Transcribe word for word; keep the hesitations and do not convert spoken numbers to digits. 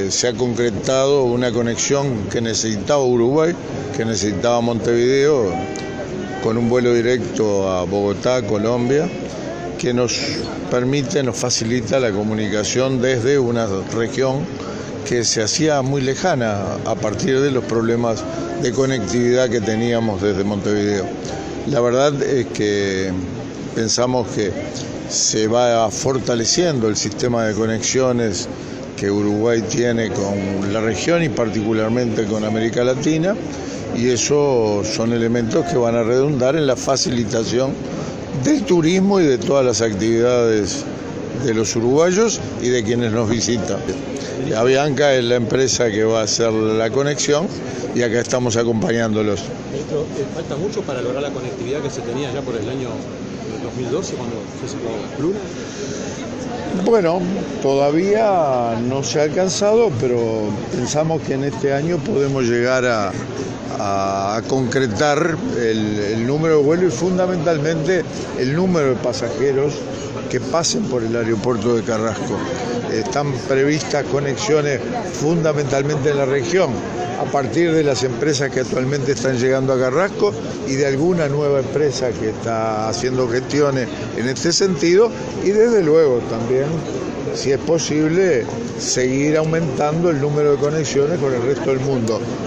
eh, se ha concretado una conexión que necesitaba Uruguay, que necesitaba Montevideo, con un vuelo directo a Bogotá, Colombia, que nos permite, nos facilita la comunicación desde una región que se hacía muy lejana a partir de los problemas de conectividad que teníamos desde Montevideo. La verdad es que pensamos que se va fortaleciendo el sistema de conexiones que Uruguay tiene con la región y particularmente con América Latina, y eso son elementos que van a redundar en la facilitación del turismo y de todas las actividades de los uruguayos y de quienes nos visitan. Avianca es la empresa que va a hacer la conexión y acá estamos acompañándolos. Ministro, ¿falta mucho para lograr la conectividad que se tenía ya por el año dos mil doce cuando se sacó Luna? Bueno, todavía no se ha alcanzado, pero pensamos que en este año podemos llegar a, a, a concretar el, el número de vuelos y fundamentalmente el número de pasajeros que pasen por el aeropuerto de Carrasco. Están previstas conexiones fundamentalmente en la región, a partir de las empresas que actualmente están llegando a Carrasco y de alguna nueva empresa que está haciendo gestiones en este sentido, y desde luego también, si es posible, seguir aumentando el número de conexiones con el resto del mundo.